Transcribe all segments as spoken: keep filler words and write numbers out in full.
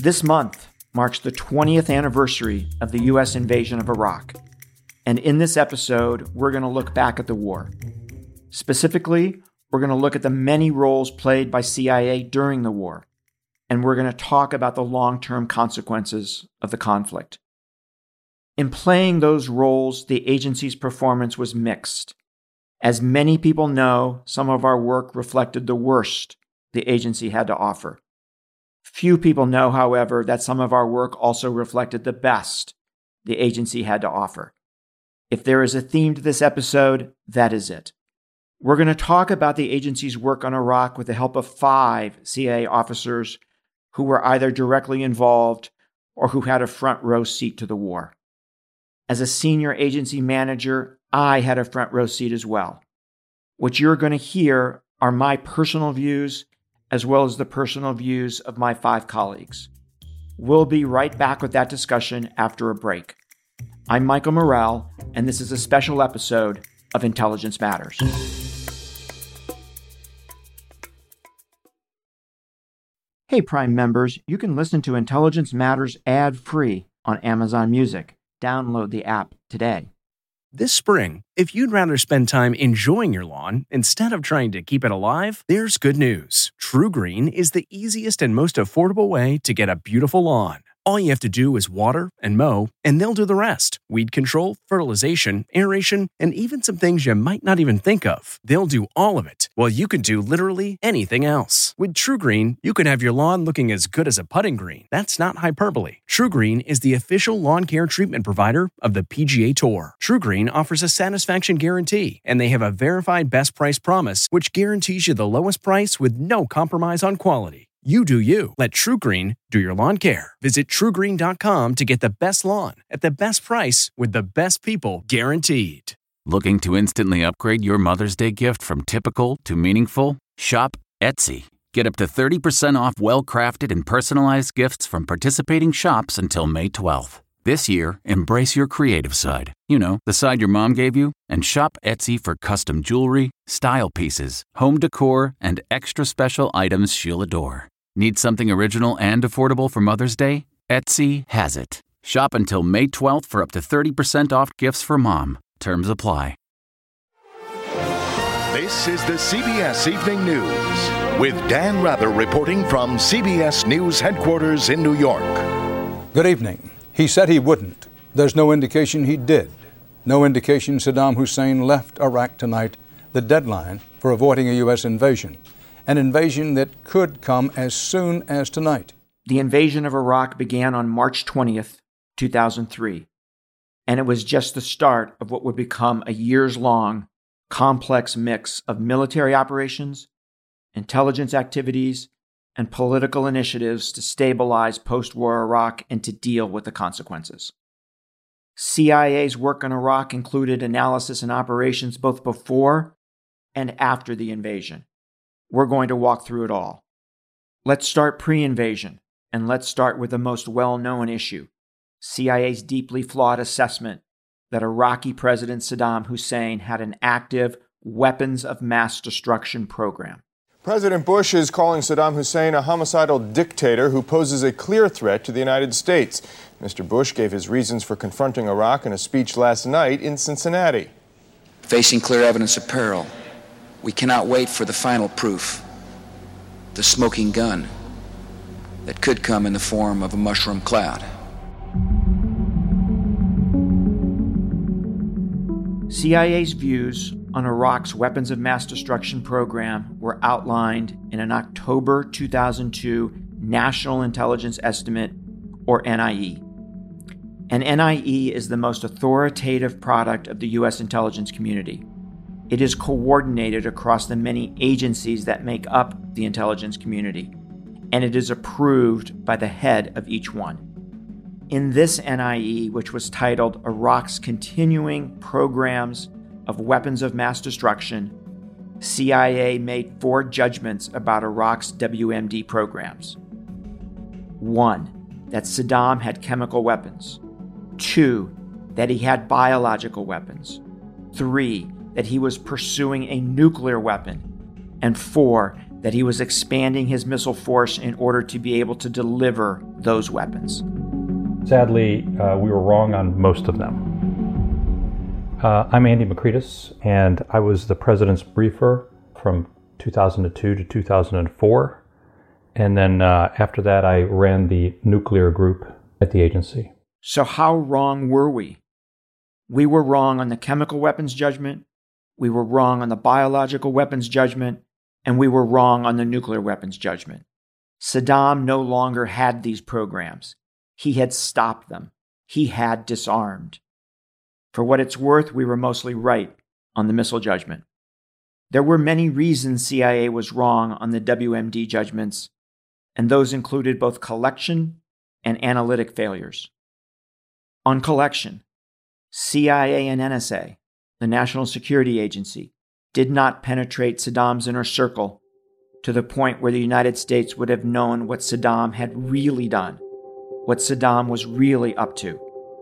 This month marks the twentieth anniversary of the U S invasion of Iraq. And in this episode, we're going to look back at the war. Specifically, we're going to look at the many roles played by C I A during the war. And we're going to talk about the long-term consequences of the conflict. In playing those roles, the agency's performance was mixed. As many people know, some of our work reflected the worst the agency had to offer. Few people know, however, that some of our work also reflected the best the agency had to offer. If there is a theme to this episode, that is it. We're going to talk about the agency's work on Iraq with the help of five C I A officers who were either directly involved or who had a front row seat to the war. As a senior agency manager, I had a front row seat as well. What you're going to hear are my personal views as well as the personal views of my five colleagues. We'll be right back with that discussion after a break. I'm Michael Morell, and this is a special episode of Intelligence Matters. Hey, Prime members, you can listen to Intelligence Matters ad-free on Amazon Music. Download the app today. This spring, if you'd rather spend time enjoying your lawn instead of trying to keep it alive, there's good news. TruGreen is the easiest and most affordable way to get a beautiful lawn. All you have to do is water and mow, and they'll do the rest. Weed control, fertilization, aeration, and even some things you might not even think of. They'll do all of it, while you can do literally anything else. With TruGreen, you can have your lawn looking as good as a putting green. That's not hyperbole. TruGreen is the official lawn care treatment provider of the P G A Tour. TruGreen offers a satisfaction guarantee, and they have a verified best price promise, which guarantees you the lowest price with no compromise on quality. You do you. Let TruGreen do your lawn care. Visit True Green dot com to get the best lawn at the best price with the best people guaranteed. Looking to instantly upgrade your Mother's Day gift from typical to meaningful? Shop Etsy. Get up to thirty percent off well-crafted and personalized gifts from participating shops until May twelfth. This year, embrace your creative side. You know, the side your mom gave you. And shop Etsy for custom jewelry, style pieces, home decor, and extra special items she'll adore. Need something original and affordable for Mother's Day? Etsy has it. Shop until May twelfth for up to thirty percent off gifts for mom. Terms apply. This is the C B S Evening News with Dan Rather reporting from C B S News headquarters in New York. Good evening. He said he wouldn't. There's no indication he did. No indication Saddam Hussein left Iraq tonight, the deadline for avoiding a U S invasion. An invasion that could come as soon as tonight. The invasion of Iraq began on March twentieth, two thousand three, and it was just the start of what would become a years-long, complex mix of military operations, intelligence activities, and political initiatives to stabilize post-war Iraq and to deal with the consequences. C I A's work in Iraq included analysis and operations both before and after the invasion. We're going to walk through it all. Let's start pre-invasion, and let's start with the most well-known issue, C I A's deeply flawed assessment that Iraqi President Saddam Hussein had an active weapons of mass destruction program. President Bush is calling Saddam Hussein a homicidal dictator who poses a clear threat to the United States. Mister Bush gave his reasons for confronting Iraq in a speech last night in Cincinnati. Facing clear evidence of peril, we cannot wait for the final proof, the smoking gun that could come in the form of a mushroom cloud. C I A's views on Iraq's weapons of mass destruction program were outlined in an October two thousand two National Intelligence Estimate, or N I E. An N I E is the most authoritative product of the U S intelligence community. It is coordinated across the many agencies that make up the intelligence community, and it is approved by the head of each one. In this N I E, which was titled Iraq's Continuing Programs of Weapons of Mass Destruction, C I A made four judgments about Iraq's W M D programs. One, that Saddam had chemical weapons. Two, that he had biological weapons. Three, that he was pursuing a nuclear weapon. And four, that he was expanding his missile force in order to be able to deliver those weapons. Sadly, uh, we were wrong on most of them. Uh, I'm Andy Makritis, and I was the president's briefer from two thousand two to two thousand four. And then uh, after that, I ran the nuclear group at the agency. So how wrong were we? We were wrong on the chemical weapons judgment, we were wrong on the biological weapons judgment, and we were wrong on the nuclear weapons judgment. Saddam no longer had these programs. He had stopped them. He had disarmed. For what it's worth, we were mostly right on the missile judgment. There were many reasons C I A was wrong on the W M D judgments, and those included both collection and analytic failures. On collection, C I A and N S A, the National Security Agency, did not penetrate Saddam's inner circle to the point where the United States would have known what Saddam had really done, what Saddam was really up to.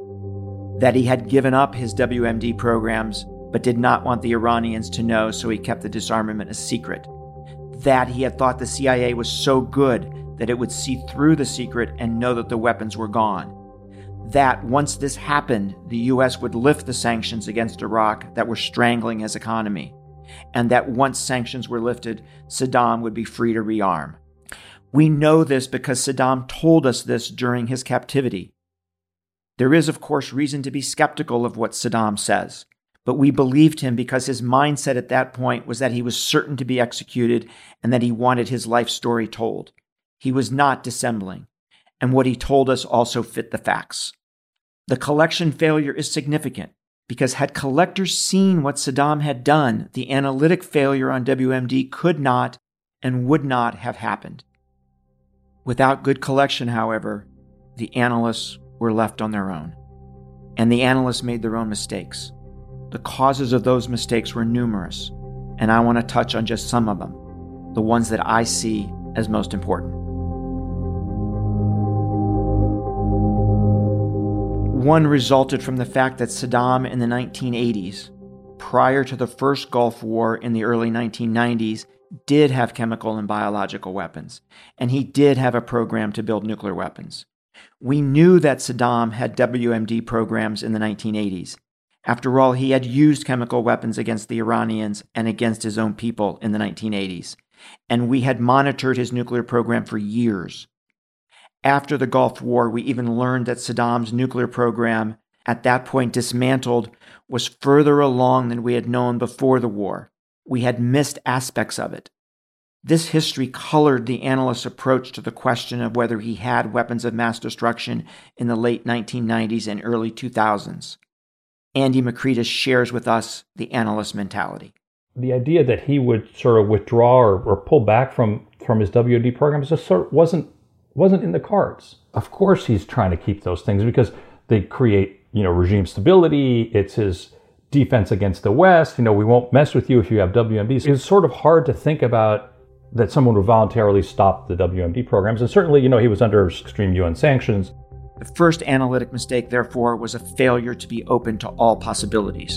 That he had given up his W M D programs but did not want the Iranians to know, so he kept the disarmament a secret. That he had thought the C I A was so good that it would see through the secret and know that the weapons were gone. That once this happened, the U S would lift the sanctions against Iraq that were strangling his economy, and that once sanctions were lifted, Saddam would be free to rearm. We know this because Saddam told us this during his captivity. There is, of course, reason to be skeptical of what Saddam says, but we believed him because his mindset at that point was that he was certain to be executed and that he wanted his life story told. He was not dissembling, and what he told us also fit the facts. The collection failure is significant because had collectors seen what Saddam had done, the analytic failure on W M D could not and would not have happened. Without good collection, however, the analysts were left on their own. And the analysts made their own mistakes. The causes of those mistakes were numerous, and I want to touch on just some of them, the ones that I see as most important. One resulted from the fact that Saddam in the nineteen eighties, prior to the first Gulf War in the early nineteen nineties, did have chemical and biological weapons, and he did have a program to build nuclear weapons. We knew that Saddam had W M D programs in the nineteen eighties. After all, he had used chemical weapons against the Iranians and against his own people in the nineteen eighties, and we had monitored his nuclear program for years. After the Gulf War, we even learned that Saddam's nuclear program, at that point dismantled, was further along than we had known before the war. We had missed aspects of it. This history colored the analyst's approach to the question of whether he had weapons of mass destruction in the late nineteen nineties and early two thousands. Andy Makritis shares with us the analyst mentality. The idea that he would sort of withdraw or, or pull back from, from his W M D programs just sort of wasn't wasn't in the cards. Of course he's trying to keep those things because they create, you know, regime stability. It's his defense against the West. You know, we won't mess with you if you have W M Ds. It's sort of hard to think about that someone would voluntarily stop the W M D programs. And certainly, you know, he was under extreme U N sanctions. The first analytic mistake, therefore, was a failure to be open to all possibilities.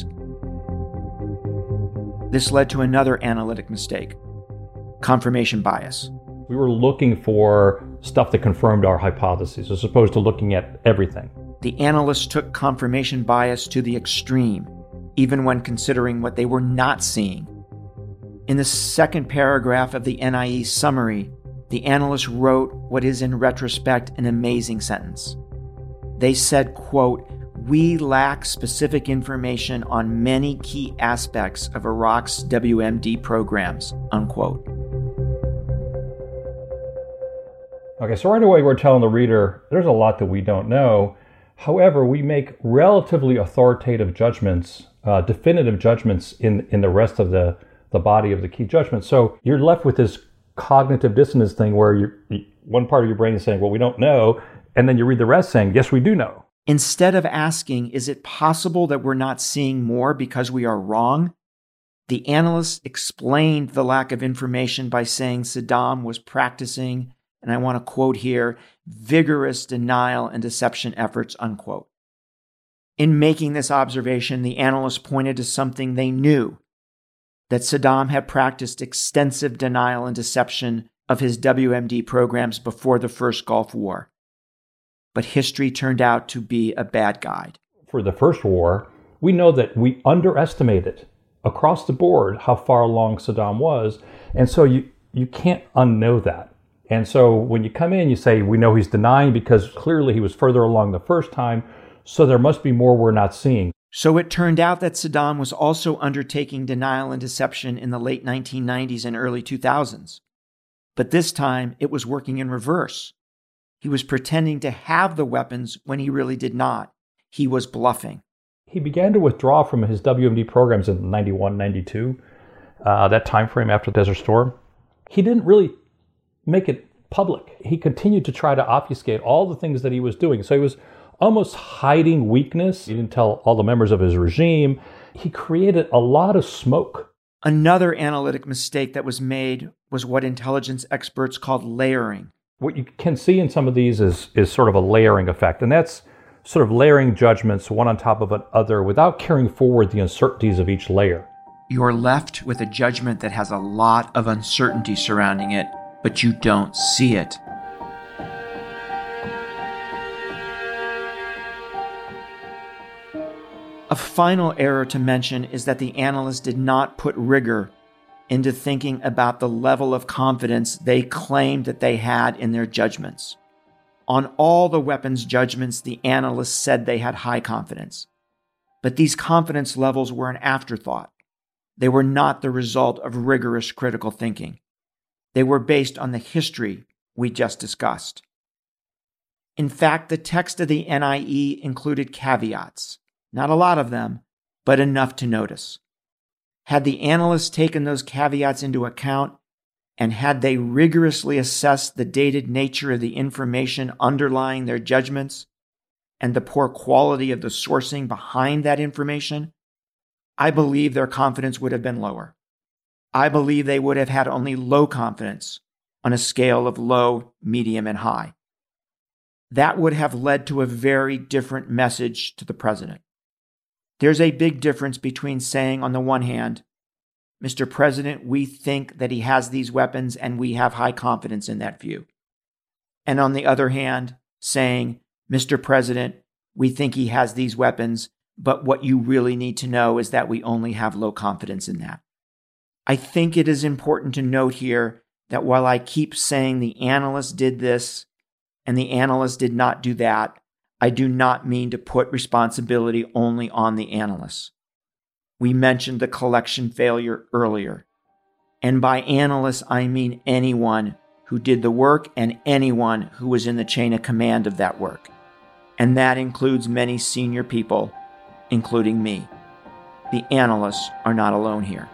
This led to another analytic mistake, confirmation bias. We were looking for stuff that confirmed our hypotheses as opposed to looking at everything. The analysts took confirmation bias to the extreme, even when considering what they were not seeing. In the second paragraph of the N I E summary, the analysts wrote what is in retrospect an amazing sentence. They said, quote, "We lack specific information on many key aspects of Iraq's W M D programs," unquote. Okay, so right away we're telling the reader there's a lot that we don't know. However, we make relatively authoritative judgments, uh, definitive judgments in, in the rest of the, the body of the key judgments. So you're left with this cognitive dissonance thing where you're, one part of your brain is saying, well, we don't know, and then you read the rest saying, yes, we do know. Instead of asking, is it possible that we're not seeing more because we are wrong? The analysts explained the lack of information by saying Saddam was practicing, and I want to quote here, vigorous denial and deception efforts, unquote. In making this observation, the analysts pointed to something they knew. that Saddam had practiced extensive denial and deception of his W M D programs before the first Gulf War. But history turned out to be a bad guide. For the first war, we know that we underestimated across the board how far along Saddam was, and so you, you can't unknow that. And so when you come in, you say, we know he's denying because clearly he was further along the first time, so there must be more we're not seeing. So it turned out that Saddam was also undertaking denial and deception in the late nineteen nineties and early two thousands. But this time, it was working in reverse. He was pretending to have the weapons when he really did not. He was bluffing. He began to withdraw from his W M D programs in ninety-one, ninety-two, uh, that time frame after Desert Storm. He didn't really make it public. He continued to try to obfuscate all the things that he was doing. So he was almost hiding weakness. He didn't tell all the members of his regime. He created a lot of smoke. Another analytic mistake that was made was what intelligence experts called layering. What you can see in some of these is, is sort of a layering effect, and that's sort of layering judgments one on top of another without carrying forward the uncertainties of each layer. You're left with a judgment that has a lot of uncertainty surrounding it, but you don't see it. A final error to mention is that the analysts did not put rigor into thinking about the level of confidence they claimed that they had in their judgments. On all the weapons judgments, the analysts said they had high confidence. But these confidence levels were an afterthought. They were not the result of rigorous critical thinking. They were based on the history we just discussed. In fact, the text of the N I E included caveats. Not a lot of them, but enough to notice. Had the analysts taken those caveats into account, and had they rigorously assessed the dated nature of the information underlying their judgments and the poor quality of the sourcing behind that information, I believe their confidence would have been lower. I believe they would have had only low confidence on a scale of low, medium, and high. That would have led to a very different message to the president. There's a big difference between saying, on the one hand, Mister President, we think that he has these weapons and we have high confidence in that view. And on the other hand, saying, Mister President, we think he has these weapons, but what you really need to know is that we only have low confidence in that. I think it is important to note here that while I keep saying the analysts did this and the analysts did not do that, I do not mean to put responsibility only on the analysts. We mentioned the collection failure earlier. And by analysts, I mean anyone who did the work and anyone who was in the chain of command of that work. And that includes many senior people, including me. The analysts are not alone here.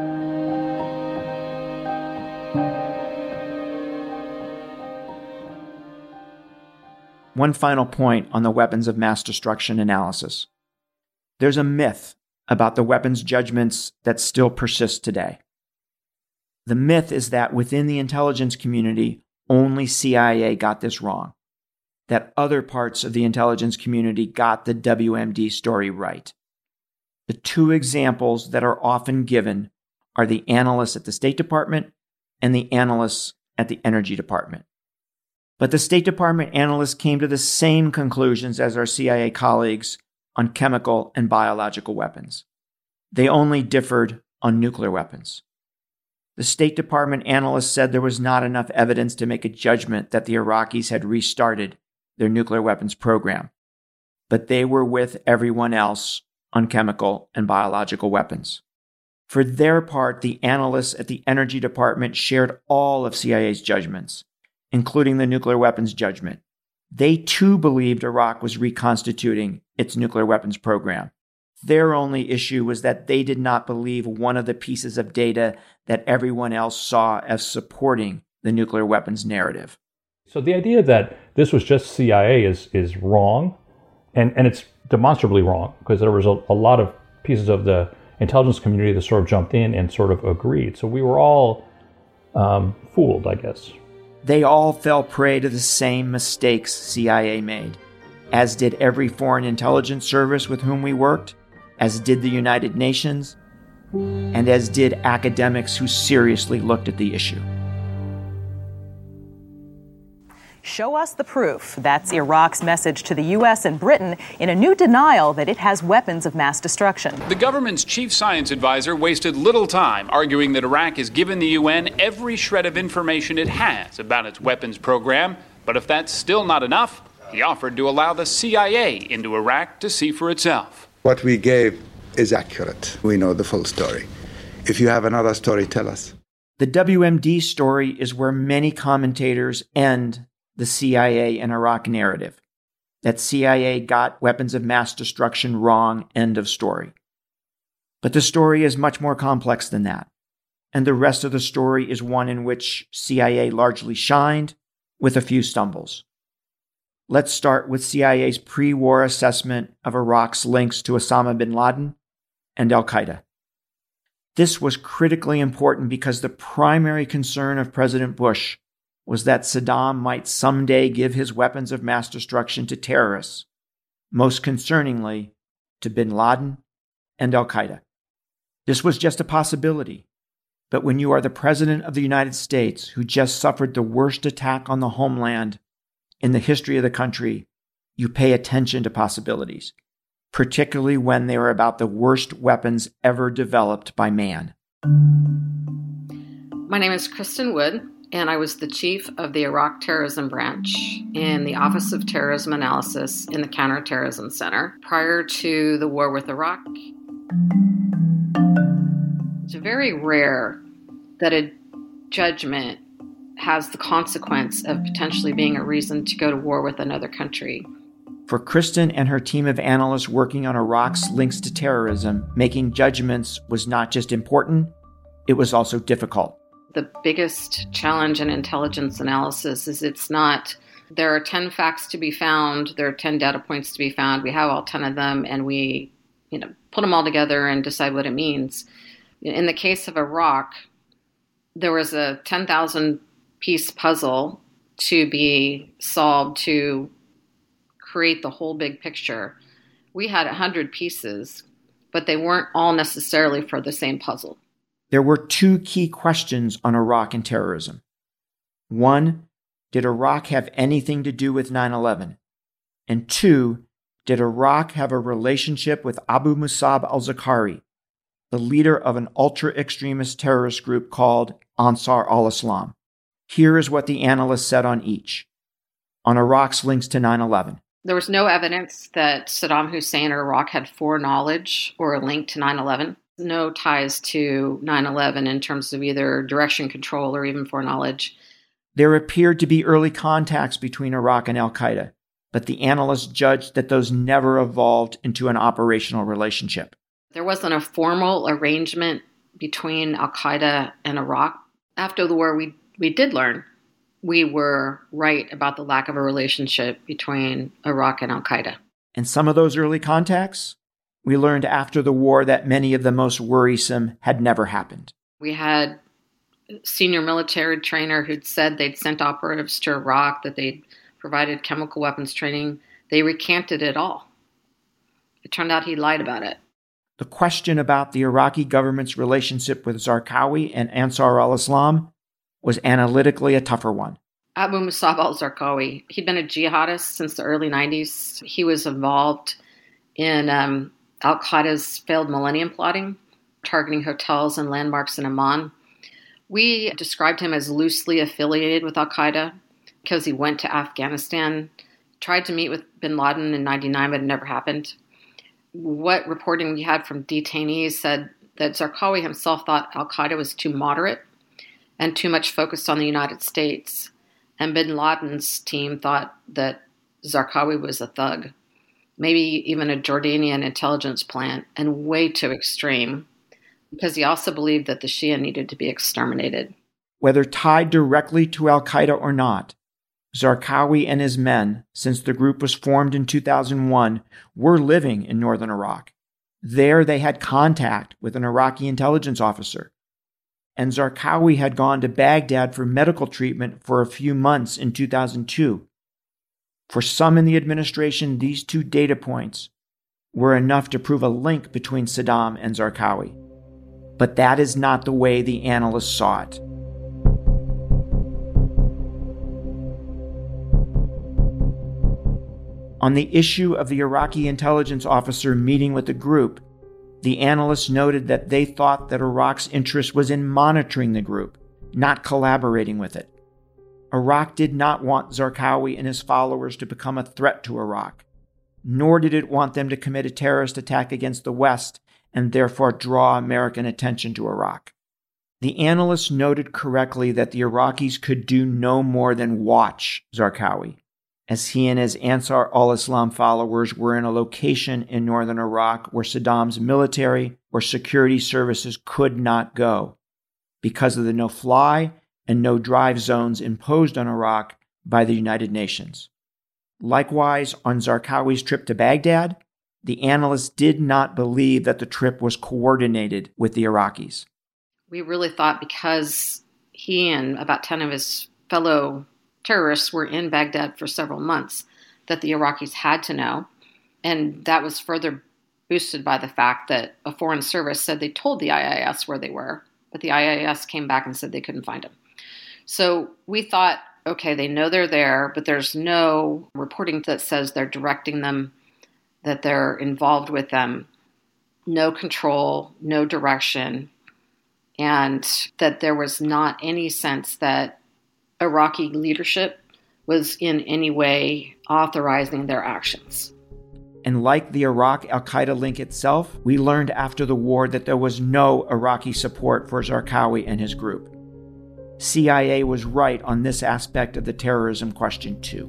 One final point on the weapons of mass destruction analysis. There's a myth about the weapons judgments that still persist today. The myth is that within the intelligence community, only C I A got this wrong, that other parts of the intelligence community got the W M D story right. The two examples that are often given are the analysts at the State Department and the analysts at the Energy Department. But the State Department analysts came to the same conclusions as our C I A colleagues on chemical and biological weapons. They only differed on nuclear weapons. The State Department analysts said there was not enough evidence to make a judgment that the Iraqis had restarted their nuclear weapons program, but they were with everyone else on chemical and biological weapons. For their part, the analysts at the Energy Department shared all of C I A's judgments, including the nuclear weapons judgment. They too believed Iraq was reconstituting its nuclear weapons program. Their only issue was that they did not believe one of the pieces of data that everyone else saw as supporting the nuclear weapons narrative. So the idea that this was just C I A is is wrong, and, and it's demonstrably wrong, because there was a, a lot of pieces of the intelligence community that sort of jumped in and sort of agreed. So we were all um, fooled, I guess. They all fell prey to the same mistakes C I A made, as did every foreign intelligence service with whom we worked, as did the United Nations, and as did academics who seriously looked at the issue. Show us the proof. That's Iraq's message to the U S and Britain in a new denial that it has weapons of mass destruction. The government's chief science advisor wasted little time arguing that Iraq has given the U N every shred of information it has about its weapons program. But if that's still not enough, he offered to allow the C I A into Iraq to see for itself. What we gave is accurate. We know the full story. If you have another story, tell us. The W M D story is where many commentators end the C I A and Iraq narrative. That C I A got weapons of mass destruction wrong, end of story. But the story is much more complex than that. And the rest of the story is one in which C I A largely shined, with a few stumbles. Let's start with C I A's pre-war assessment of Iraq's links to Osama bin Laden and al-Qaeda. This was critically important because the primary concern of President Bush was that Saddam might someday give his weapons of mass destruction to terrorists, most concerningly, to bin Laden and al-Qaeda. This was just a possibility, but when you are the President of the United States who just suffered the worst attack on the homeland in the history of the country, you pay attention to possibilities, particularly when they are about the worst weapons ever developed by man. My name is Kristen Wood, and I was the chief of the Iraq Terrorism Branch in the Office of Terrorism Analysis in the Counterterrorism Center prior to the war with Iraq. It's very rare that a judgment has the consequence of potentially being a reason to go to war with another country. For Kristen and her team of analysts working on Iraq's links to terrorism, making judgments was not just important, it was also difficult. The biggest challenge in intelligence analysis is it's not, there are ten facts to be found, there are ten data points to be found, we have all ten of them, and we, you know, put them all together and decide what it means. In the case of Iraq, there was a ten thousand piece puzzle to be solved to create the whole big picture. We had one hundred pieces, but they weren't all necessarily for the same puzzle. There were two key questions on Iraq and terrorism. One, did Iraq have anything to do with nine eleven? And two, did Iraq have a relationship with Abu Musab al-Zarqawi, the leader of an ultra-extremist terrorist group called Ansar al-Islam? Here is what the analysts said on each. On Iraq's links to nine eleven. There was no evidence that Saddam Hussein or Iraq had foreknowledge or a link to nine eleven. No ties to nine eleven in terms of either direction control or even foreknowledge. There appeared to be early contacts between Iraq and al-Qaeda, but the analysts judged that those never evolved into an operational relationship. There wasn't a formal arrangement between al-Qaeda and Iraq. After the war, we, we did learn we were right about the lack of a relationship between Iraq and al-Qaeda. And some of those early contacts? We learned after the war that many of the most worrisome had never happened. We had a senior military trainer who'd said they'd sent operatives to Iraq, that they'd provided chemical weapons training. They recanted it all. It turned out he lied about it. The question about the Iraqi government's relationship with Zarqawi and Ansar al-Islam was analytically a tougher one. Abu Musab al-Zarqawi, he'd been a jihadist since the early nineties. He was involved in um, al-Qaeda's failed millennium plotting, targeting hotels and landmarks in Amman. We described him as loosely affiliated with al-Qaeda because he went to Afghanistan, tried to meet with bin Laden in ninety-nine, but it never happened. What reporting we had from detainees said that Zarqawi himself thought al-Qaeda was too moderate and too much focused on the United States. And bin Laden's team thought that Zarqawi was a thug, maybe even a Jordanian intelligence plant, and way too extreme, because he also believed that the Shia needed to be exterminated. Whether tied directly to al-Qaeda or not, Zarqawi and his men, since the group was formed in two thousand one, were living in northern Iraq. There they had contact with an Iraqi intelligence officer. And Zarqawi had gone to Baghdad for medical treatment for a few months in two thousand two. For some in the administration, these two data points were enough to prove a link between Saddam and Zarqawi. But that is not the way the analysts saw it. On the issue of the Iraqi intelligence officer meeting with the group, the analysts noted that they thought that Iraq's interest was in monitoring the group, not collaborating with it. Iraq did not want Zarqawi and his followers to become a threat to Iraq, nor did it want them to commit a terrorist attack against the West and therefore draw American attention to Iraq. The analysts noted correctly that the Iraqis could do no more than watch Zarqawi, as he and his Ansar al-Islam followers were in a location in northern Iraq where Saddam's military or security services could not go because of the no-fly and no-drive zones imposed on Iraq by the United Nations. Likewise, on Zarqawi's trip to Baghdad, the analysts did not believe that the trip was coordinated with the Iraqis. We really thought because he and about ten of his fellow terrorists were in Baghdad for several months that the Iraqis had to know. And that was further boosted by the fact that a foreign service said they told the I I S where they were, but the I I S came back and said they couldn't find them. So we thought, okay, they know they're there, but there's no reporting that says they're directing them, that they're involved with them, no control, no direction, and that there was not any sense that Iraqi leadership was in any way authorizing their actions. And like the Iraq al-Qaeda link itself, we learned after the war that there was no Iraqi support for Zarqawi and his group. C I A was right on this aspect of the terrorism question too.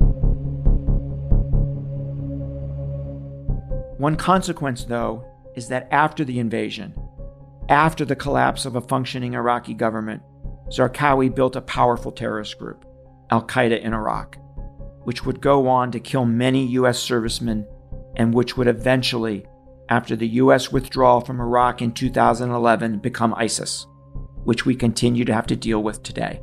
One consequence, though, is that after the invasion, after the collapse of a functioning Iraqi government, Zarqawi built a powerful terrorist group, al-Qaeda in Iraq, which would go on to kill many U S servicemen and which would eventually, after the U S withdrawal from Iraq in two thousand eleven, become ISIS, which we continue to have to deal with today.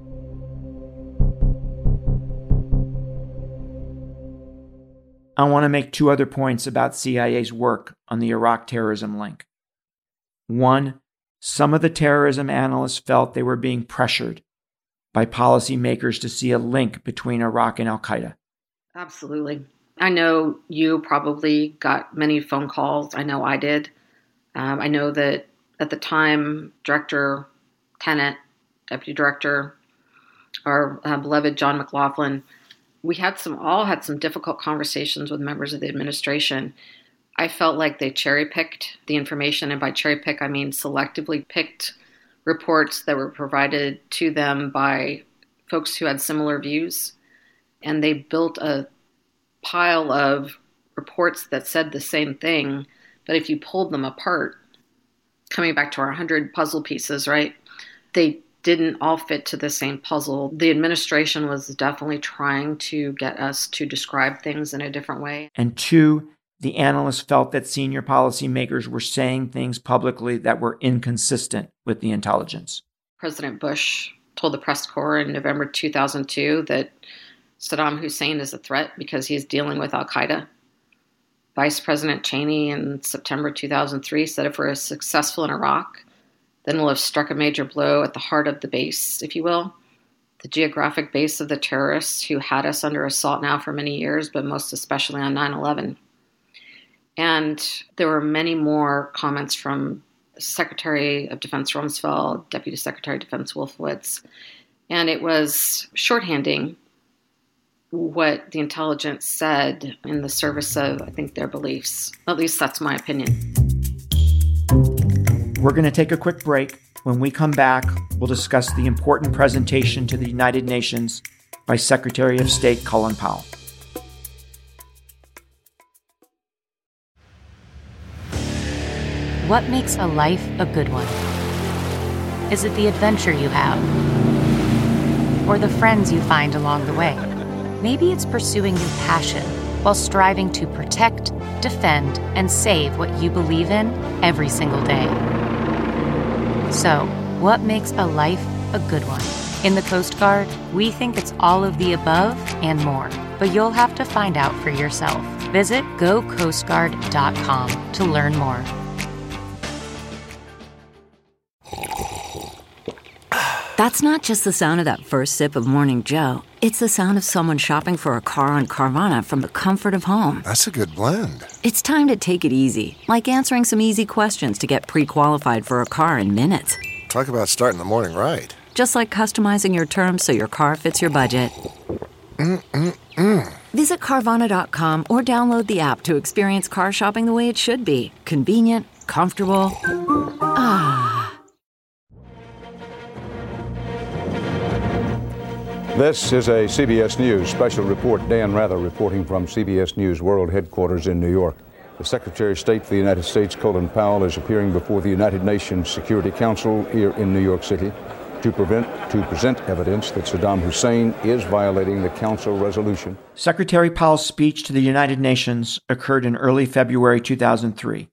I want to make two other points about C I A's work on the Iraq terrorism link. One, some of the terrorism analysts felt they were being pressured by policymakers to see a link between Iraq and al-Qaeda. Absolutely. I know you probably got many phone calls. I know I did. Um, I know that at the time, Director Tenet, Deputy Director, our uh, beloved John McLaughlin, we had some all had some difficult conversations with members of the administration. I felt like they cherry-picked the information, and by cherry-pick, I mean selectively picked reports that were provided to them by folks who had similar views, and they built a pile of reports that said the same thing, but if you pulled them apart, coming back to our one hundred puzzle pieces, right, they didn't all fit to the same puzzle. The administration was definitely trying to get us to describe things in a different way. And two, the analysts felt that senior policymakers were saying things publicly that were inconsistent with the intelligence. President Bush told the press corps in November two thousand two that Saddam Hussein is a threat because he's dealing with al-Qaeda. Vice President Cheney in September two thousand three said if we're successful in Iraq, then we'll have struck a major blow at the heart of the base, if you will, the geographic base of the terrorists who had us under assault now for many years, but most especially on nine eleven. And there were many more comments from Secretary of Defense Rumsfeld, Deputy Secretary of Defense Wolfowitz, and it was shorthanding what the intelligence said in the service of, I think, their beliefs. At least that's my opinion. We're going to take a quick break. When we come back, we'll discuss the important presentation to the United Nations by Secretary of State Colin Powell. What makes a life a good one? Is it the adventure you have? Or the friends you find along the way? Maybe it's pursuing your passion while striving to protect, defend, and save what you believe in every single day. So, what makes a life a good one? In the Coast Guard, we think it's all of the above and more, but you'll have to find out for yourself. Visit go coast guard dot com to learn more. That's not just the sound of that first sip of Morning Joe. It's the sound of someone shopping for a car on Carvana from the comfort of home. That's a good blend. It's time to take it easy, like answering some easy questions to get pre-qualified for a car in minutes. Talk about starting the morning right. Just like customizing your terms so your car fits your budget. Mm-mm-mm. Visit Carvana dot com or download the app to experience car shopping the way it should be. Convenient, comfortable. Ah. This is a C B S News special report. Dan Rather reporting from C B S News World Headquarters in New York. The Secretary of State for the United States, Colin Powell, is appearing before the United Nations Security Council here in New York City to prevent to present evidence that Saddam Hussein is violating the Council resolution. Secretary Powell's speech to the United Nations occurred in early February two thousand three.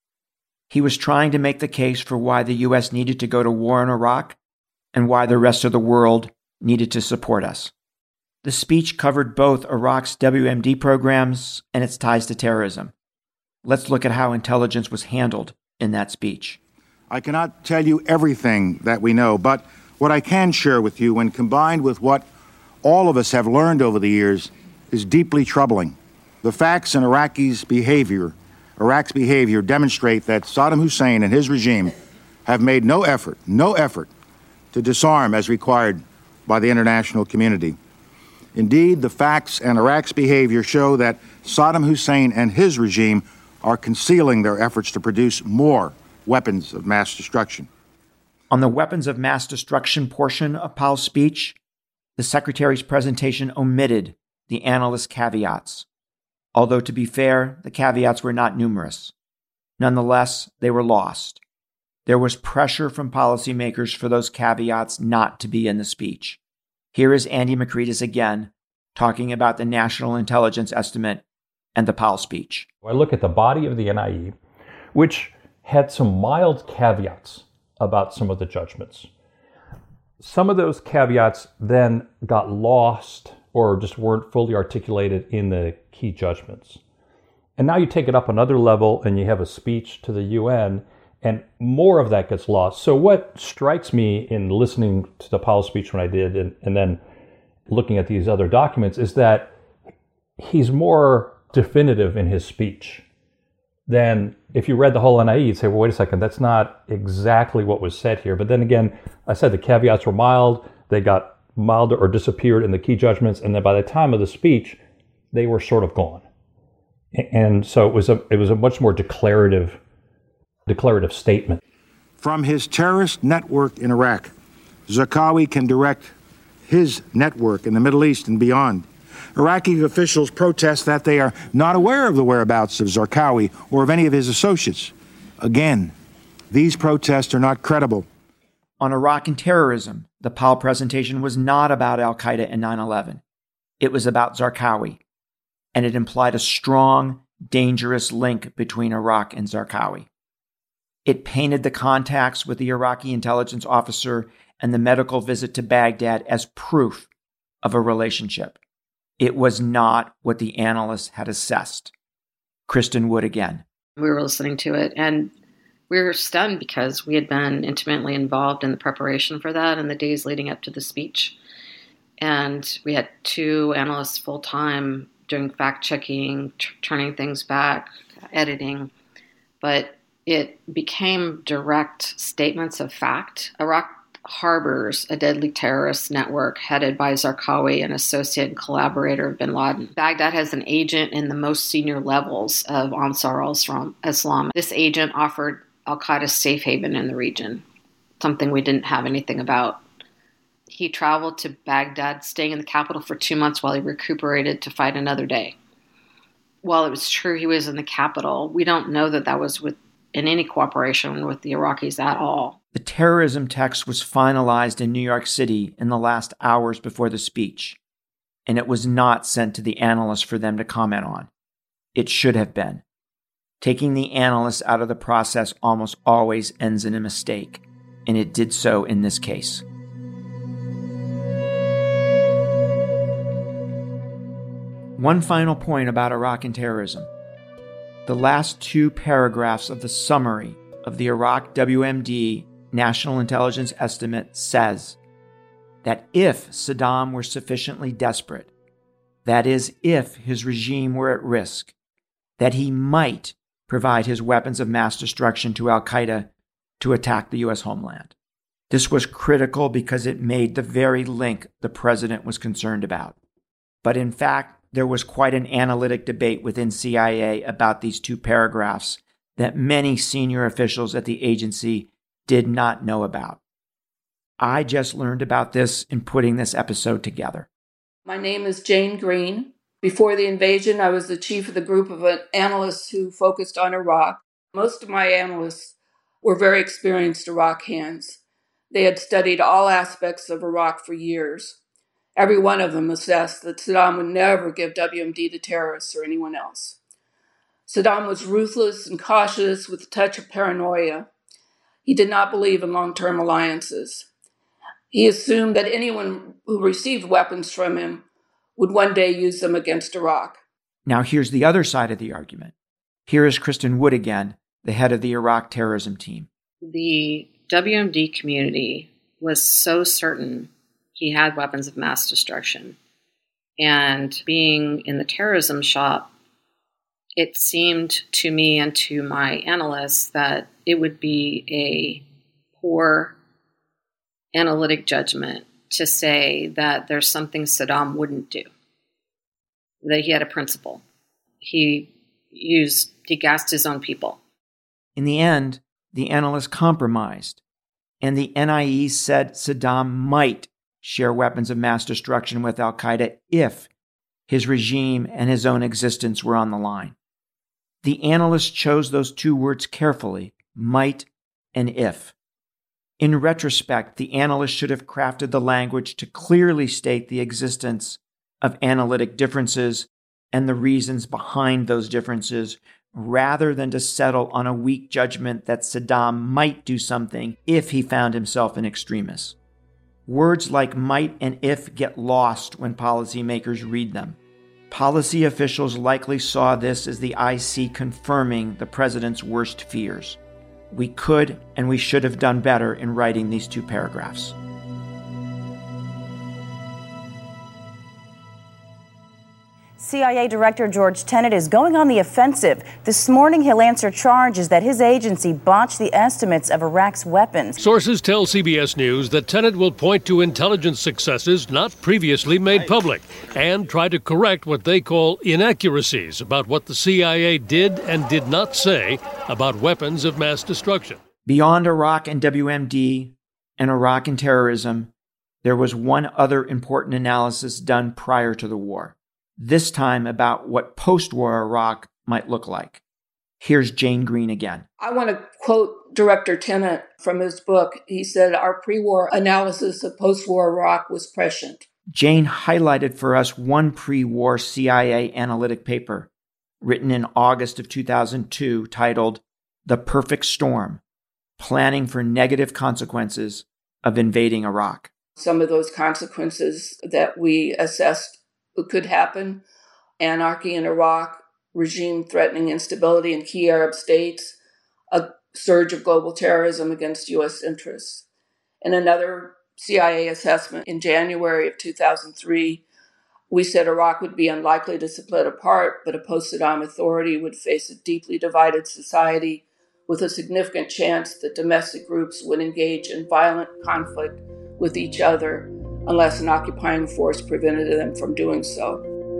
He was trying to make the case for why the U S needed to go to war in Iraq and why the rest of the world needed to support us. The speech covered both Iraq's W M D programs and its ties to terrorism. Let's look at how intelligence was handled in that speech. I cannot tell you everything that we know, but what I can share with you, when combined with what all of us have learned over the years, is deeply troubling. The facts in Iraqis' behavior, Iraq's behavior demonstrate that Saddam Hussein and his regime have made no effort, no effort to disarm as required by the international community. Indeed, the facts and Iraq's behavior show that Saddam Hussein and his regime are concealing their efforts to produce more weapons of mass destruction. On the weapons of mass destruction portion of Powell's speech, the Secretary's presentation omitted the analyst's caveats. Although, to be fair, the caveats were not numerous. Nonetheless, they were lost. There was pressure from policymakers for those caveats not to be in the speech. Here is Andy Makritis again, talking about the National Intelligence Estimate and the Powell speech. I look at the body of the N I E, which had some mild caveats about some of the judgments. Some of those caveats then got lost or just weren't fully articulated in the key judgments. And now you take it up another level and you have a speech to the U N, and more of that gets lost. So what strikes me in listening to the Powell speech when I did, and, and then looking at these other documents, is that he's more definitive in his speech than if you read the whole N I E, you'd say, well, wait a second, that's not exactly what was said here. But then again, I said the caveats were mild, they got milder or disappeared in the key judgments, and then by the time of the speech, they were sort of gone. And so it was a it was a much more declarative declarative statement. From his terrorist network in Iraq, Zarqawi can direct his network in the Middle East and beyond. Iraqi officials protest that they are not aware of the whereabouts of Zarqawi or of any of his associates. Again, these protests are not credible. On Iraq and terrorism, the Powell presentation was not about al-Qaeda and nine eleven. It was about Zarqawi, and it implied a strong, dangerous link between Iraq and Zarqawi. It painted the contacts with the Iraqi intelligence officer and the medical visit to Baghdad as proof of a relationship. It was not what the analysts had assessed. Kristen Wood again. We were listening to it, and we were stunned because we had been intimately involved in the preparation for that in the days leading up to the speech. And we had two analysts full-time doing fact-checking, t- turning things back, editing. But it became direct statements of fact. Iraq harbors a deadly terrorist network headed by Zarqawi, an associate and collaborator of bin Laden. Baghdad has an agent in the most senior levels of Ansar al-Islam. This agent offered al-Qaeda safe haven in the region, something we didn't have anything about. He traveled to Baghdad, staying in the capital for two months while he recuperated to fight another day. While it was true he was in the capital, we don't know that that was with in any cooperation with the Iraqis at all. The terrorism text was finalized in New York City in the last hours before the speech, and it was not sent to the analysts for them to comment on. It should have been. Taking the analysts out of the process almost always ends in a mistake, and it did so in this case. One final point about Iraq and terrorism. The last two paragraphs of the summary of the Iraq W M D National Intelligence Estimate says that if Saddam were sufficiently desperate, that is, if his regime were at risk, that he might provide his weapons of mass destruction to al-Qaeda to attack the U S homeland. This was critical because it made the very link the president was concerned about. But in fact, there was quite an analytic debate within C I A about these two paragraphs that many senior officials at the agency did not know about. I just learned about this in putting this episode together. My name is Jane Green. Before the invasion, I was the chief of the group of analysts who focused on Iraq. Most of my analysts were very experienced Iraq hands. They had studied all aspects of Iraq for years. Every one of them assessed that Saddam would never give W M D to terrorists or anyone else. Saddam was ruthless and cautious with a touch of paranoia. He did not believe in long-term alliances. He assumed that anyone who received weapons from him would one day use them against Iraq. Now here's the other side of the argument. Here is Kristen Wood again, the head of the Iraq terrorism team. The W M D community was so certain he had weapons of mass destruction. And being in the terrorism shop, it seemed to me and to my analysts that it would be a poor analytic judgment to say that there's something Saddam wouldn't do, that he had a principle. He used, he gassed his own people. In the end, the analysts compromised, and the N I E said Saddam might share weapons of mass destruction with al-Qaeda if his regime and his own existence were on the line. The analysts chose those two words carefully, might and if. In retrospect, the analysts should have crafted the language to clearly state the existence of analytic differences and the reasons behind those differences, rather than to settle on a weak judgment that Saddam might do something if he found himself an extremist. Words like might and if get lost when policymakers read them. Policy officials likely saw this as the I C confirming the president's worst fears. We could and we should have done better in writing these two paragraphs. C I A Director George Tenet is going on the offensive. This morning, he'll answer charges that his agency botched the estimates of Iraq's weapons. Sources tell C B S News that Tenet will point to intelligence successes not previously made public and try to correct what they call inaccuracies about what the C I A did and did not say about weapons of mass destruction. Beyond Iraq and W M D and Iraq and terrorism, there was one other important analysis done prior to the war. This time about what post-war Iraq might look like. Here's Jane Green again. I want to quote Director Tenet from his book. He said, "Our pre-war analysis of post-war Iraq was prescient." Jane highlighted for us one pre-war C I A analytic paper written in August of two thousand two titled The Perfect Storm, Planning for Negative Consequences of Invading Iraq. Some of those consequences that we assessed could happen: anarchy in Iraq, regime threatening instability in key Arab states, a surge of global terrorism against U S interests. In another C I A assessment in January of two thousand three, we said Iraq would be unlikely to split apart, but a post-Saddam authority would face a deeply divided society with a significant chance that domestic groups would engage in violent conflict with each other unless an occupying force prevented them from doing so.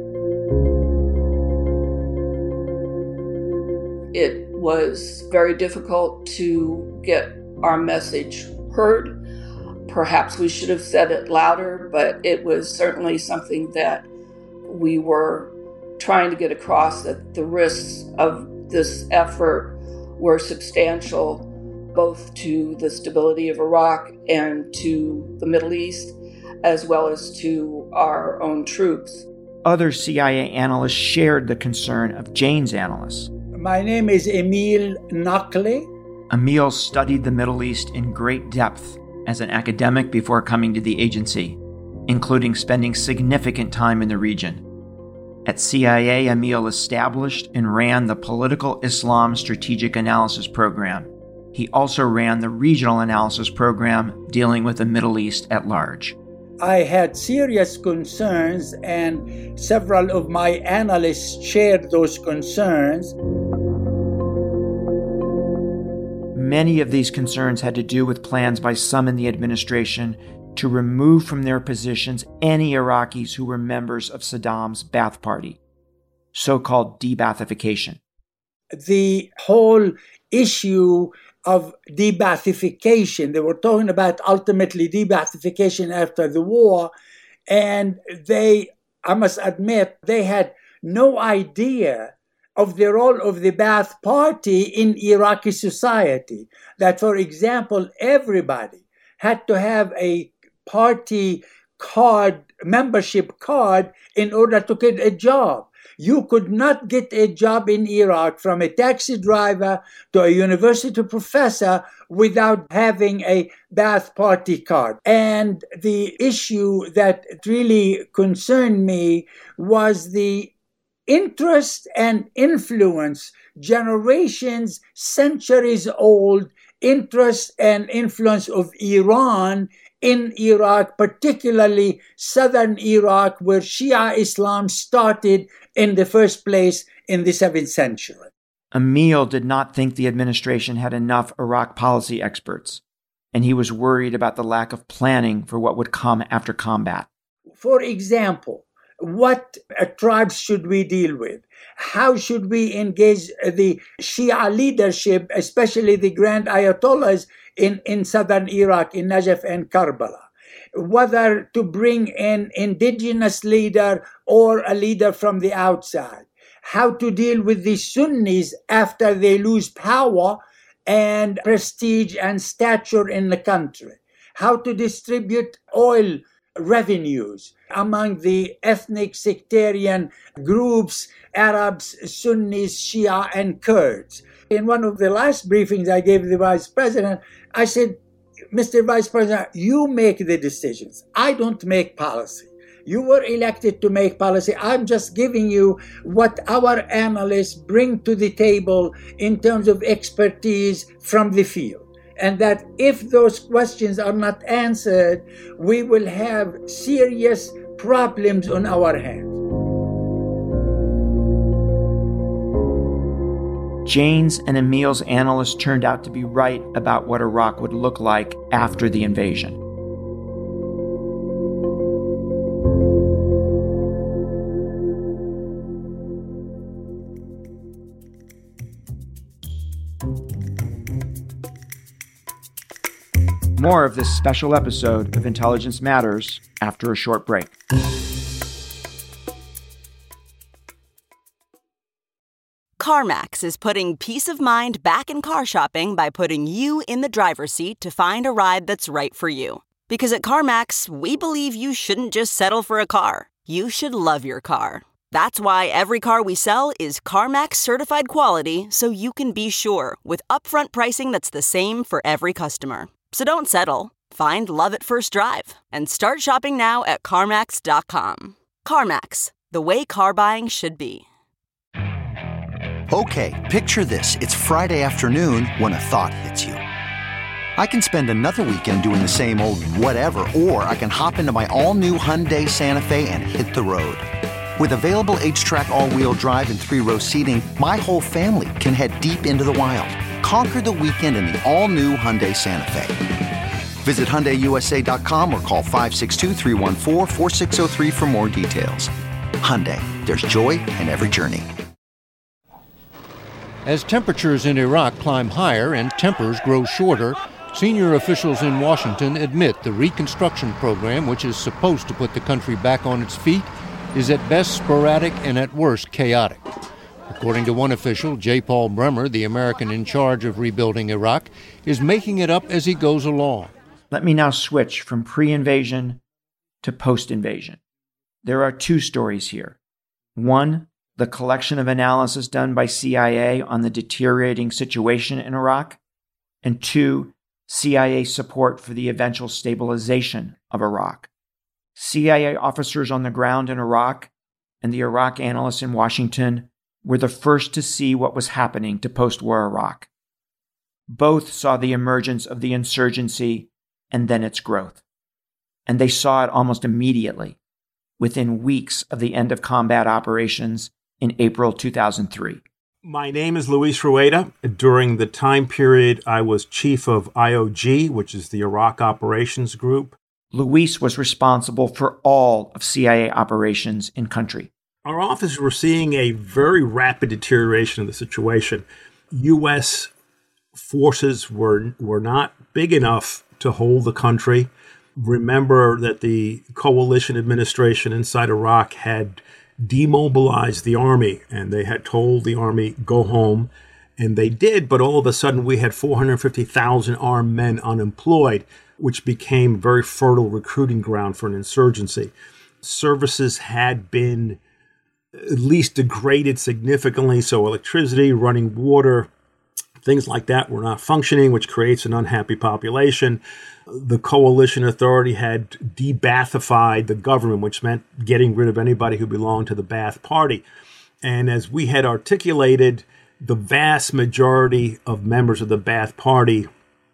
It was very difficult to get our message heard. Perhaps we should have said it louder, but it was certainly something that we were trying to get across, that the risks of this effort were substantial, both to the stability of Iraq and to the Middle East, as well as to our own troops. Other C I A analysts shared the concern of Jane's analysts. My name is Emil Nakle. Emil studied the Middle East in great depth as an academic before coming to the agency, including spending significant time in the region. At C I A, Emil established and ran the Political Islam Strategic Analysis Program. He also ran the Regional Analysis Program dealing with the Middle East at large. I had serious concerns, and several of my analysts shared those concerns. Many of these concerns had to do with plans by some in the administration to remove from their positions any Iraqis who were members of Saddam's Ba'ath Party, so-called de-Baathification. The whole issue of de-Baathification, they were talking about ultimately de-Baathification after the war, and they, I must admit, they had no idea of the role of the Ba'ath Party in Iraqi society. That, for example, everybody had to have a party card, membership card, in order to get a job. You could not get a job in Iraq, from a taxi driver to a university professor, without having a Ba'ath Party card. And the issue that really concerned me was the interest and influence, generations, centuries old interest and influence of Iran in Iraq, particularly southern Iraq, where Shia Islam started in the first place in the seventh century. Emil did not think the administration had enough Iraq policy experts, and he was worried about the lack of planning for what would come after combat. For example, what uh, tribes should we deal with? How should we engage the Shia leadership, especially the Grand Ayatollahs in, in southern Iraq, in Najaf and Karbala? Whether to bring in indigenous leader or a leader from the outside. How to deal with the Sunnis after they lose power and prestige and stature in the country. How to distribute oil revenues among the ethnic sectarian groups, Arabs, Sunnis, Shia, and Kurds. In one of the last briefings I gave the Vice President, I said, Mister Vice President, you make the decisions. I don't make policy. You were elected to make policy. I'm just giving you what our analysts bring to the table in terms of expertise from the field. And that if those questions are not answered, we will have serious problems on our hands. Jane's and Emil's analysts turned out to be right about what Iraq would look like after the invasion. More of this special episode of Intelligence Matters after a short break. CarMax is putting peace of mind back in car shopping by putting you in the driver's seat to find a ride that's right for you. Because at CarMax, we believe you shouldn't just settle for a car. You should love your car. That's why every car we sell is CarMax certified quality, so you can be sure with upfront pricing that's the same for every customer. So don't settle. Find love at first drive and start shopping now at CarMax dot com. CarMax, the way car buying should be. Okay, picture this. It's Friday afternoon when a thought hits you. I can spend another weekend doing the same old whatever, or I can hop into my all-new Hyundai Santa Fe and hit the road. With available H-Track all-wheel drive and three-row seating, my whole family can head deep into the wild. Conquer the weekend in the all-new Hyundai Santa Fe. Visit Hyundai U S A dot com or call five six two, three one four, four six zero three for more details. Hyundai, there's joy in every journey. As temperatures in Iraq climb higher and tempers grow shorter, senior officials in Washington admit the reconstruction program, which is supposed to put the country back on its feet, is at best sporadic and at worst chaotic. According to one official, J. Paul Bremer, the American in charge of rebuilding Iraq, is making it up as he goes along. Let me now switch from pre-invasion to post-invasion. There are two stories here. One, the collection of analysis done by C I A on the deteriorating situation in Iraq, and two, C I A support for the eventual stabilization of Iraq. C I A officers on the ground in Iraq and the Iraq analysts in Washington were the first to see what was happening to post-war Iraq. Both saw the emergence of the insurgency and then its growth. and they saw it almost immediately, within weeks of the end of combat operations in April two thousand three. My name is Luis Rueda. During the time period, I was chief of I O G, which is the Iraq Operations Group. Luis was responsible for all of C I A operations in country. Our officers were seeing a very rapid deterioration of the situation. U S forces were were not big enough to hold the country. Remember that the coalition administration inside Iraq had demobilized the army, and they had told the army, go home. And they did, but all of a sudden we had four hundred fifty thousand armed men unemployed, which became a very fertile recruiting ground for an insurgency. Services had been at least degraded significantly, so electricity, running water, things like that were not functioning, which creates an unhappy population. The coalition authority had de-Baathified the government, which meant getting rid of anybody who belonged to the Ba'ath Party. And as we had articulated, the vast majority of members of the Ba'ath Party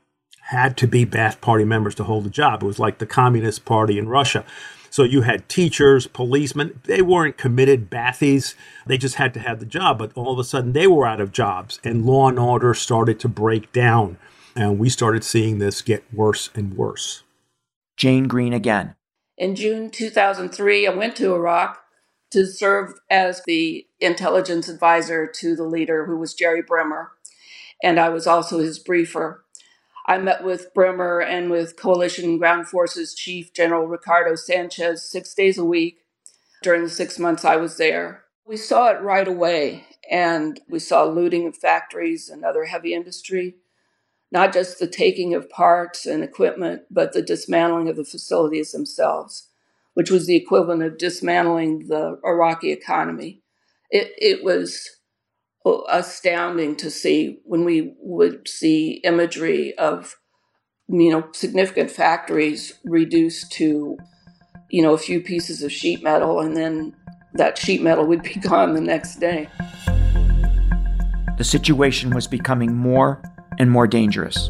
had to be Ba'ath Party members to hold a job. It was like the Communist Party in Russia. So you had teachers, policemen. They weren't committed Ba'athis. They just had to have the job. But all of a sudden, they were out of jobs, and law and order started to break down. And we started seeing this get worse and worse. Jane Green again. In June two thousand three, I went to Iraq to serve as the intelligence advisor to the leader, who was Jerry Bremer, and I was also his briefer. I met with Bremer and with Coalition Ground Forces Chief General Ricardo Sanchez six days a week during the six months I was there. We saw it right away, and we saw looting of factories and other heavy industry, not just the taking of parts and equipment, but the dismantling of the facilities themselves, which was the equivalent of dismantling the Iraqi economy. It, it was astounding to see when we would see imagery of, you know, significant factories reduced to, you know, a few pieces of sheet metal, and then that sheet metal would be gone the next day. The situation was becoming more and more dangerous.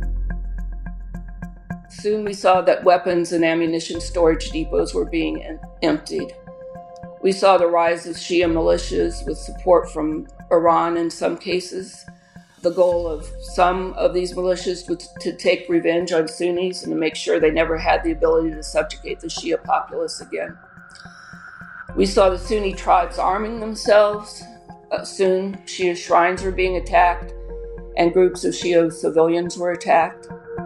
Soon we saw that weapons and ammunition storage depots were being em- emptied. We saw the rise of Shia militias with support from Iran in some cases. The goal of some of these militias was to take revenge on Sunnis and to make sure they never had the ability to subjugate the Shia populace again. We saw the Sunni tribes arming themselves. Uh, soon Shia shrines were being attacked, and groups of Shia civilians were attacked.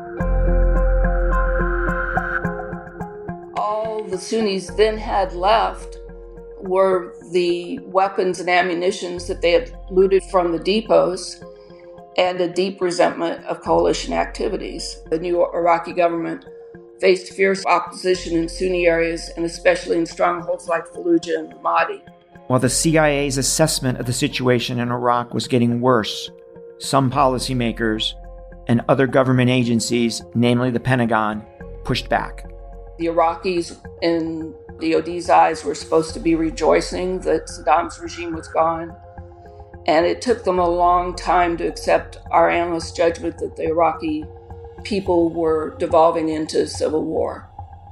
All the Sunnis then had left were the weapons and ammunitions that they had looted from the depots, and a deep resentment of coalition activities. The new Iraqi government faced fierce opposition in Sunni areas, and especially in strongholds like Fallujah and Ramadi. While the C I A's assessment of the situation in Iraq was getting worse, some policymakers and other government agencies, namely the Pentagon, pushed back. The Iraqis, in D O D's eyes, were supposed to be rejoicing that Saddam's regime was gone. And it took them a long time to accept our analysts' judgment that the Iraqi people were devolving into civil war.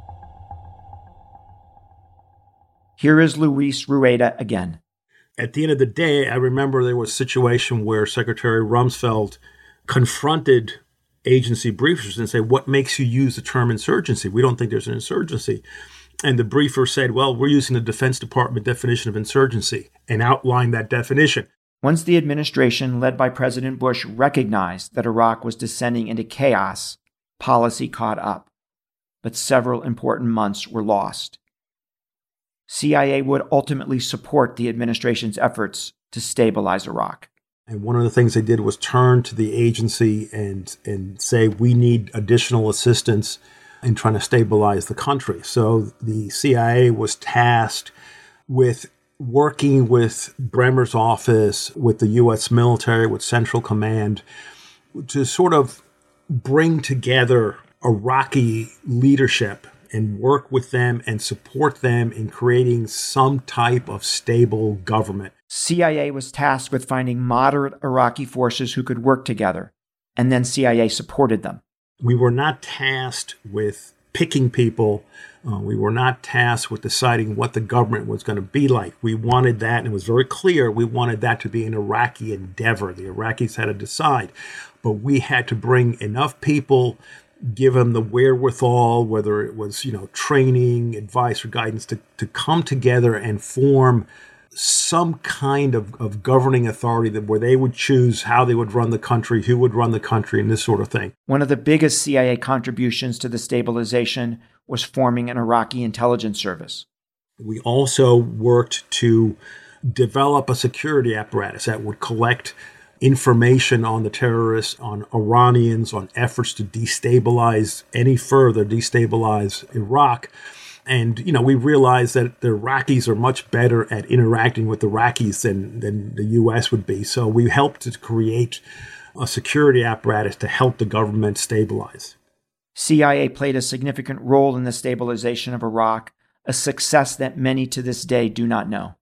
Here is Luis Rueda again. At the end of the day, I remember there was a situation where Secretary Rumsfeld confronted agency briefers and said, what makes you use the term insurgency? We don't think there's an insurgency. And the briefer said, well, we're using the Defense Department definition of insurgency, and outlined that definition. Once the administration led by President Bush recognized that Iraq was descending into chaos, policy caught up. But several important months were lost. C I A would ultimately support the administration's efforts to stabilize Iraq. And one of the things they did was turn to the agency and, and say, we need additional assistance in trying to stabilize the country. So the C I A was tasked with working with Bremer's office, with the U S military, with Central Command, to sort of bring together Iraqi leadership and work with them and support them in creating some type of stable government. C I A was tasked with finding moderate Iraqi forces who could work together, and then C I A supported them. We were not tasked with picking people. Uh, we were not tasked with deciding what the government was going to be like. We wanted that, and it was very clear, we wanted that to be an Iraqi endeavor. The Iraqis had to decide. But we had to bring enough people, give them the wherewithal, whether it was, you know, training, advice, or guidance, to, to come together and form some kind of, of governing authority that where they would choose how they would run the country, who would run the country, and this sort of thing. One of the biggest C I A contributions to the stabilization was forming an Iraqi intelligence service. We also worked to develop a security apparatus that would collect information on the terrorists, on Iranians, on efforts to destabilize any further, destabilize Iraq. And, you know, we realized that the Iraqis are much better at interacting with Iraqis than, than the U S would be. So we helped to create a security apparatus to help the government stabilize. C I A played a significant role in the stabilization of Iraq, a success that many to this day do not know.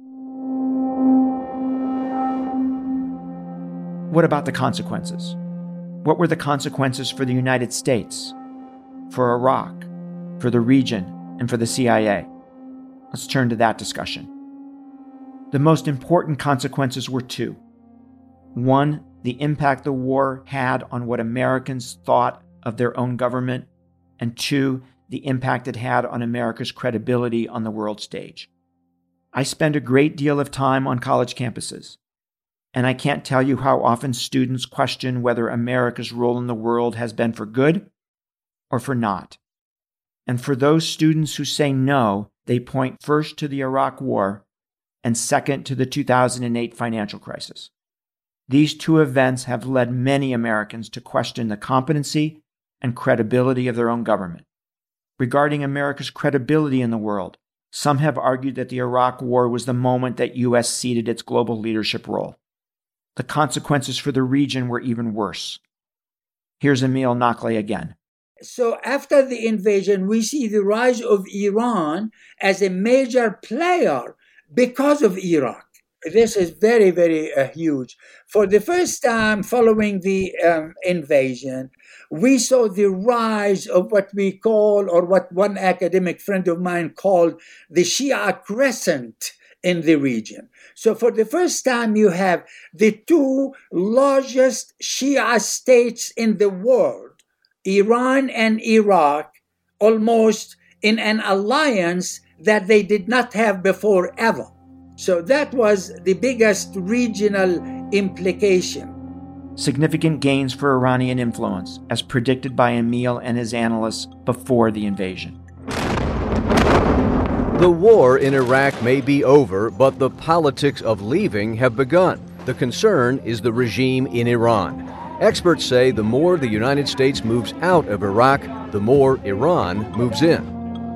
What about the consequences? What were the consequences for the United States, for Iraq, for the region, and for the C I A? Let's turn to that discussion. The most important consequences were two. One, the impact the war had on what Americans thought of their own government, and two, the impact it had on America's credibility on the world stage. I spend a great deal of time on college campuses, and I can't tell you how often students question whether America's role in the world has been for good or for not. And for those students who say no, they point first to the Iraq War and second to the two thousand eight financial crisis. These two events have led many Americans to question the competency and credibility of their own government. Regarding America's credibility in the world, some have argued that the Iraq War was the moment that U S ceded its global leadership role. The consequences for the region were even worse. Here's Emil Nakle again. So after the invasion, we see the rise of Iran as a major player because of Iraq. This is very, very uh, huge. For the first time following the um, invasion, we saw the rise of what we call, or what one academic friend of mine called, the Shia crescent in the region. So for the first time, you have the two largest Shia states in the world, Iran and Iraq, almost in an alliance that they did not have before ever. So that was the biggest regional implication. Significant gains for Iranian influence, as predicted by Emil and his analysts before the invasion. The war in Iraq may be over, but the politics of leaving have begun. The concern is the regime in Iran. Experts say the more the United States moves out of Iraq, the more Iran moves in.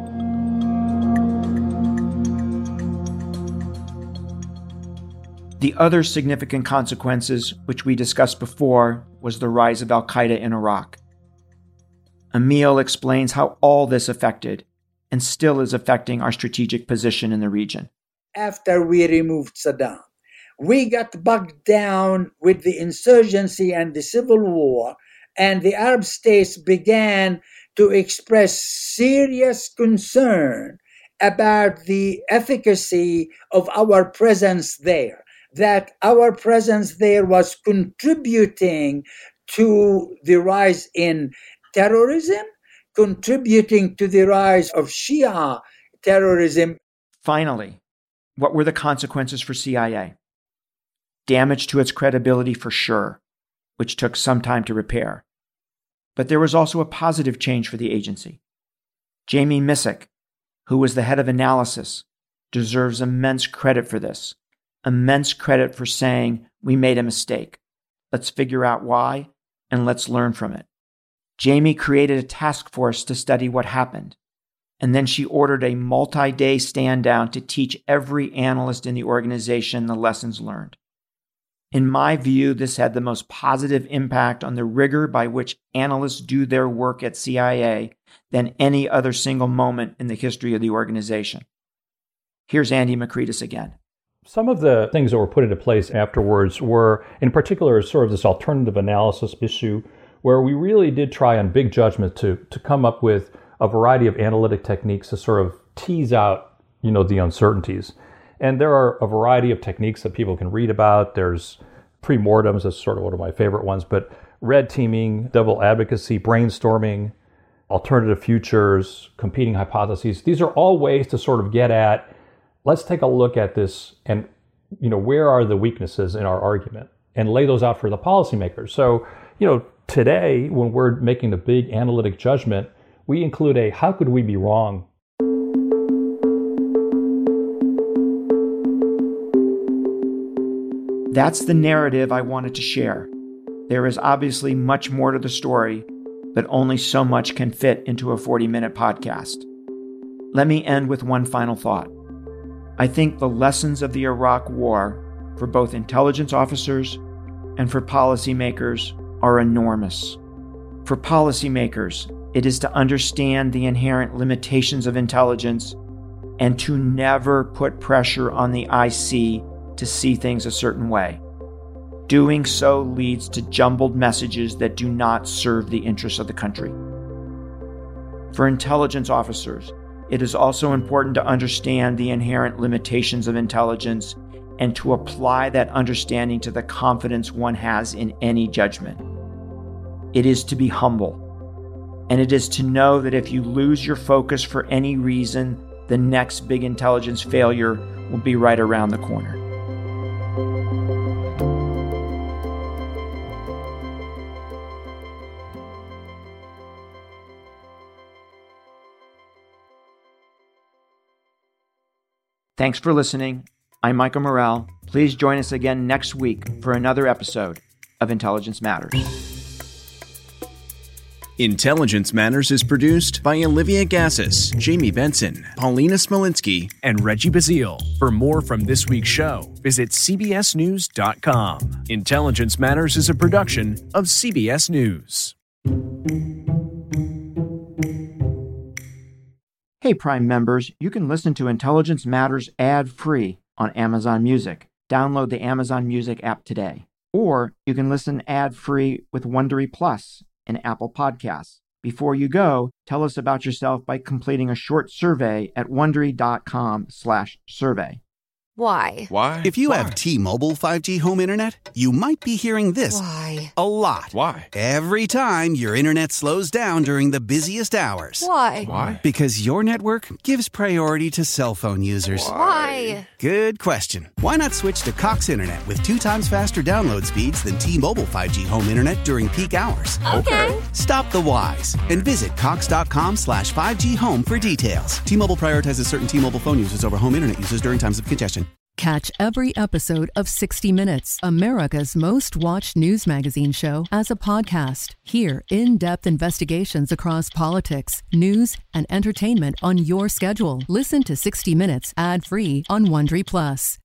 The other significant consequences, which we discussed before, was the rise of al-Qaeda in Iraq. Emil explains how all this affected, and still is affecting, our strategic position in the region. After we removed Saddam, we got bogged down with the insurgency and the civil war, and the Arab states began to express serious concern about the efficacy of our presence there, that our presence there was contributing to the rise in terrorism, contributing to the rise of Shia terrorism. Finally, what were the consequences for C I A? Damage to its credibility for sure, which took some time to repair. But there was also a positive change for the agency. Jamie Missick, who was the head of analysis, deserves immense credit for this. Immense credit for saying, we made a mistake. Let's figure out why, and let's learn from it. Jamie created a task force to study what happened, and then she ordered a multi-day stand-down to teach every analyst in the organization the lessons learned. In my view, this had the most positive impact on the rigor by which analysts do their work at C I A than any other single moment in the history of the organization. Here's Andy Makritis again. Some of the things that were put into place afterwards were, in particular, sort of this alternative analysis issue, where we really did try on big judgment to, to come up with a variety of analytic techniques to sort of tease out, you know, the uncertainties. And there are a variety of techniques that people can read about. There's pre-mortems, that's sort of one of my favorite ones, but red teaming, devil advocacy, brainstorming, alternative futures, competing hypotheses. These are all ways to sort of get at, let's take a look at this and, you know, where are the weaknesses in our argument and lay those out for the policymakers. So, you know, today, when we're making the big analytic judgment, we include a how could we be wrong? That's the narrative I wanted to share. There is obviously much more to the story, but only so much can fit into a forty-minute podcast. Let me end with one final thought. I think the lessons of the Iraq War for both intelligence officers and for policymakers are enormous. For policymakers, it is to understand the inherent limitations of intelligence and to never put pressure on the I C to see things a certain way. Doing so leads to jumbled messages that do not serve the interests of the country. For intelligence officers, it is also important to understand the inherent limitations of intelligence and to apply that understanding to the confidence one has in any judgment. It is to be humble, and it is to know that if you lose your focus for any reason, the next big intelligence failure will be right around the corner. Thanks for listening. I'm Michael Morell. Please join us again next week for another episode of Intelligence Matters. Intelligence Matters is produced by Olivia Gassis, Jamie Benson, Paulina Smolinski, and Reggie Bazile. For more from this week's show, visit c b s news dot com. Intelligence Matters is a production of C B S News. Hey, Prime members, you can listen to Intelligence Matters ad-free on Amazon Music. Download the Amazon Music app today. Or you can listen ad-free with Wondery Plus and Apple Podcasts. Before you go, tell us about yourself by completing a short survey at wondery dot com slash survey. Why? Why? If you Why? have T-Mobile five G home internet, you might be hearing this Why? a lot. Why? Every time your internet slows down during the busiest hours. Why? Why? Because your network gives priority to cell phone users. Why? Good question. Why not switch to Cox Internet with two times faster download speeds than T-Mobile five G home internet during peak hours? Okay. Stop the whys and visit cox.com slash 5G home for details. T-Mobile prioritizes certain T-Mobile phone users over home internet users during times of congestion. Catch every episode of sixty minutes, America's most watched news magazine show, as a podcast. Hear in-depth investigations across politics, news, and entertainment on your schedule. Listen to sixty minutes ad-free on Wondery Plus.